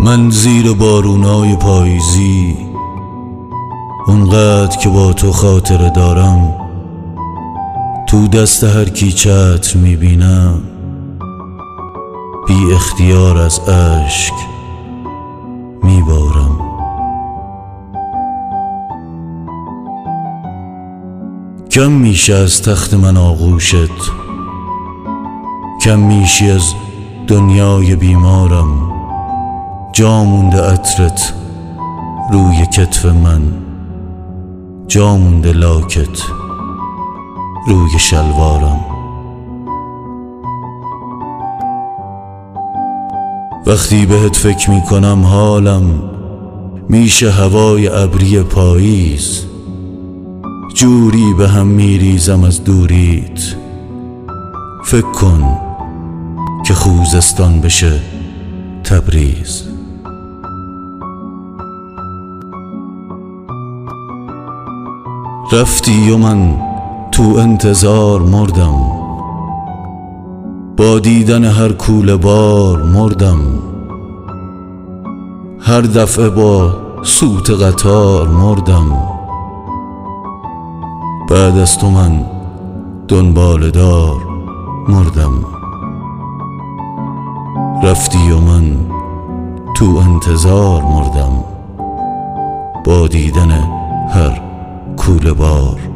من زیر بارونای پاییزی اونقدر که با تو خاطره دارم، تو دست هر کی چتر میبینم بی اختیار از اشک میبارم. کم میشه از تخت من آغوشت، کم میشی از دنیای بیمارم. جا مونده عطرت روی کتف من، جا مونده لاکت روی شلوارم. وقتی بهت فکر میکنم حالم میشه هوای ابری پاییز. جوری به هم میریزم از دوریت، فکر کن که خوزستان بشه تبریز. رفتی و من تو انتظار مردم، با دیدن هر کوله بار مردم. هر دفعه با سوت قطار مردم. بعد از تو من دنبال دار مردم. رفتی و من تو انتظار مردم، با دیدن هر کوله بار.